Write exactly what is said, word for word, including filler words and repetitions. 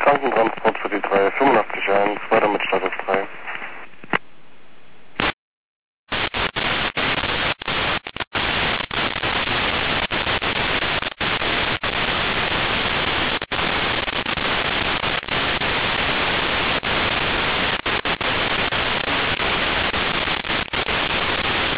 Krankentransport für die drei fünfundachtzig eins, weiter mit Status drei.